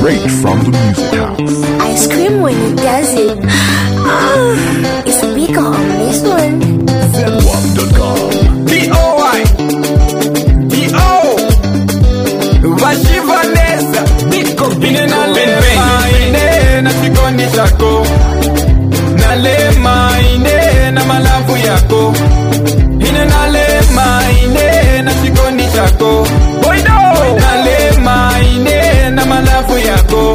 straight from the music house. I scream when it does it. It's a big on this one. Zenwap.com. D.O.I. D.O. Vashivanesa. Ine nalema ine na chikondi chako. Nalema ine na malavu yako. Ine nalema ine na chikondi chako. Nalema ine na malavu yako.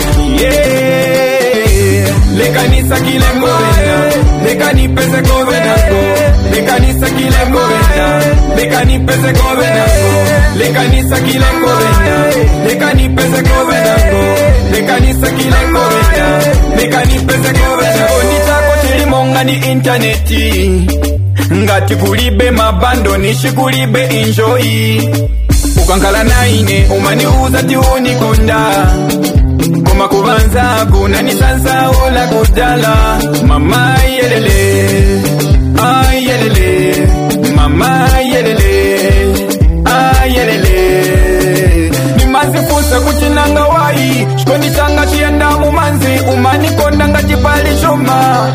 Yeah. Lekanisa kile ngowena. Lekani pese ngowena ko. Lekanisa kile ngowena. Lekani pese ngowena ko. Lekanisa kile ngowena. Lekani pese ngowena ko. Lekanisa kile ngowena. Lekani pese ngowena. Chikondi chako chilimonga ni interneti. Ngati kulibe mabando nishikulibe enjoy. Ukankala naine umaniuza ti unikonda. Koma kubanza kuna nisansa ola kudala. Mama yelele, ay yelele. Mama yelele, ay yelele. Nimazifusa kuchinanga wai. Shikondi changa chienda mumanzi. Umanikonda nga chipali choma.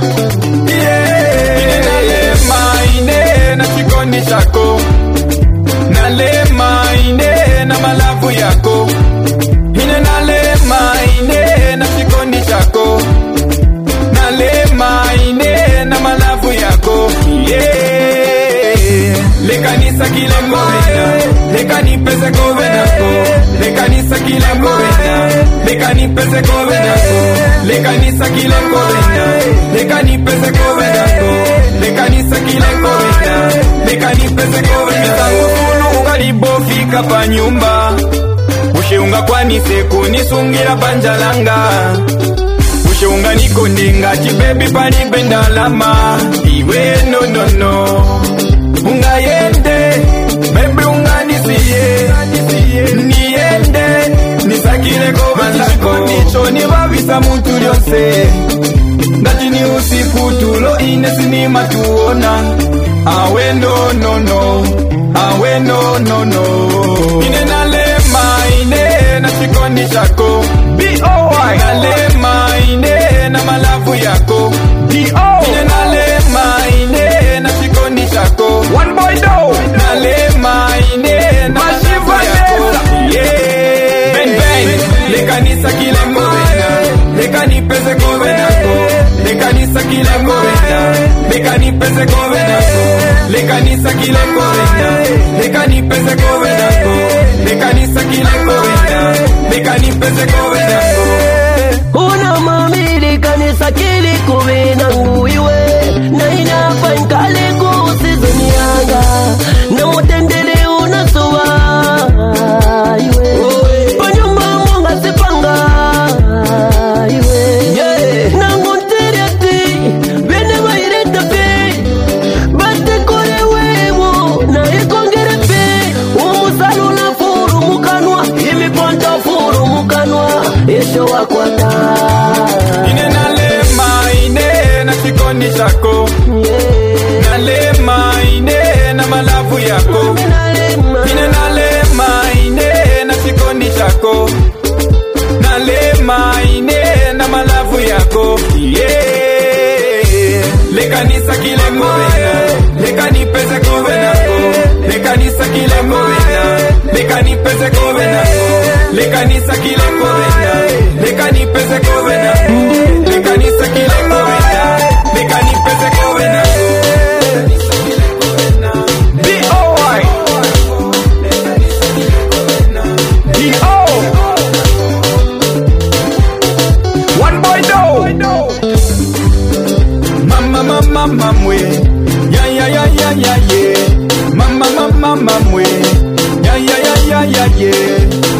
Yeah. Ine nalema ine na chikondi chako. Nalema ine na malavu yako. Ine nalema ine na chikondi chako. Nalema ine na malavu yako. Yeah. Lekanisa kile ngowena. Lekani pese ngowena ko. Lekanisa kile ngowena. Lekani pese ngowena ko. Lekanisa kile ngowena. Lekani pese ngowena ko. Lekanisa kile ngowena. Lekani pese ngowena. Ukalibofika pa nyumba. Usheunga kwanise kunisungira panjalanga. Usheunga nikondinga chibebi palibe ndalama. Iwe no unga yende baby unga nisiye. Niende nisakile kobalako. Nicho nibabisa muntu lyose. Ngati ni usiku tulo inesi ni matuona. Awe no awe no. Ine nalema ine na chikondi chako. D.O.I. Nalema ine na malavu yako. D.O. Ine nalema ine na chikondi chako. One boy do. Nalema ine na malavu yako. Yeah. Ben. Lekanisa kile ngowena. Lekani pese ngowena ko. Lekanisa kile ngowena. Lekani pese ngowena ko. Lekanisa kile ngowena. Lekani pese ngowena ko. Lekanisa kile ngowena. Lekani pese ngowena ko. Una mami lekanisa kile ngowena nguiwe. Na inapa nkale kusizunianga. Na mutendele unasuwa iwe. Panyumba mwanga sipanga iwe. Na nguntireti bene waireta pe. Bate kore wewo na ikongere pe. Umusalula furu mukanwa. Imi ponta furu mukanwa. Esho wakwata. Ine nalema ine na chikondi chako. Nalema ine na malavu yako. Ine nalema ine na chikondi chako. Nalema ine na malavu yako. Yeah. Lekanisa kile ngowena. Lekani pese ngowena ko. Lekanisa kile ngowena. Lekani pese ngowena ko. Lekanisa kile ngowena. Lekani pese ngowena ko. Lekanisa kile ngowena. Lekani pese ngowena ko. D.O.I. D.O. One boy do. Mama mwe. Yeah. Mama mwe. Yeah.